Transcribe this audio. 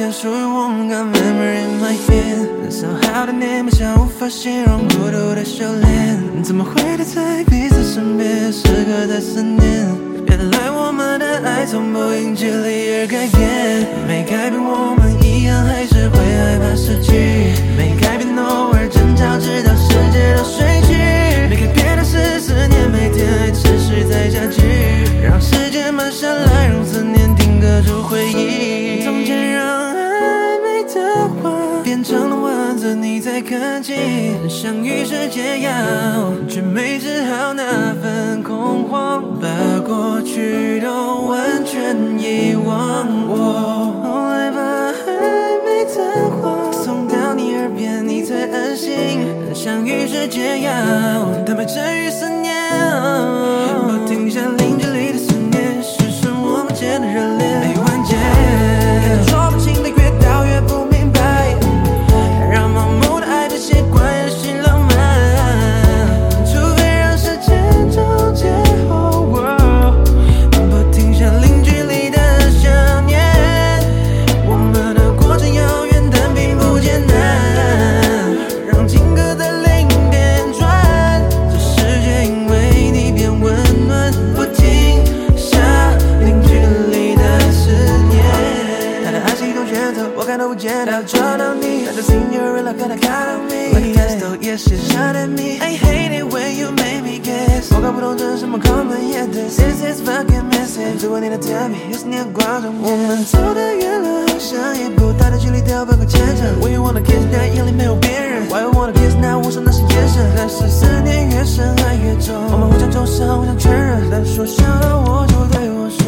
片属于我们，Got memory in my head， 烧好的念不想无法形容孤独的修炼，怎么会待在彼此身边，时刻在思念。原来我们的爱从不因距离而改变，没改变我们一样还是会害怕失去，没改变偶尔争吵直到世界都睡去，没改变的是思念每天还持续在加剧，让时间慢下来，让思念定格住回忆。从前让暧昧的话变成了文字，你才看见相遇是解药，却没治好那份恐慌，把过去都完全遗忘。我后来把暧昧的话送到你耳边，你才安心。相遇是解药，但没治愈思念，不停下零距离的思念，失顺我们间的热恋没完结。看着说不清的越到越不明白，让盲目的爱的习惯游戏浪漫，除非让时间终结后，不停下零距离的想念。我们的过程遥远，但并不艰难，让情歌在零点转，这世界因为你变温暖，不停下零距离的思念。他的爱是一种选择，我看都不见得要抓到你，他的 Cinderella 可他看到你 ，Like Testo 也是想念你。I hate it when you make me guess， 我搞不懂这是什么 common yet this is fucking message， 只为你的甜蜜，有思念挂着我们走得远了，好像一步大的距离都要奔过前程。When you wanna kiss， 那眼里没有别人 ，Why you wanna kiss， 那我说那是眼神，但是思念越深爱越重，我们互相重伤，互相确认，但说想到我就对我说。